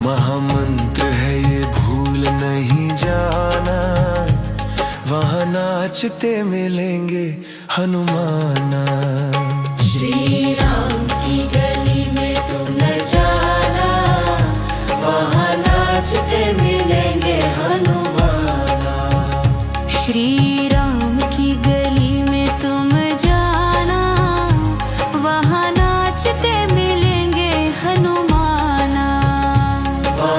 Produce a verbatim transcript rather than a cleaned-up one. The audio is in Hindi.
महामंत्र है ये भूल नहीं जाना, वहाँ नाचते मिलेंगे हनुमाना। श्री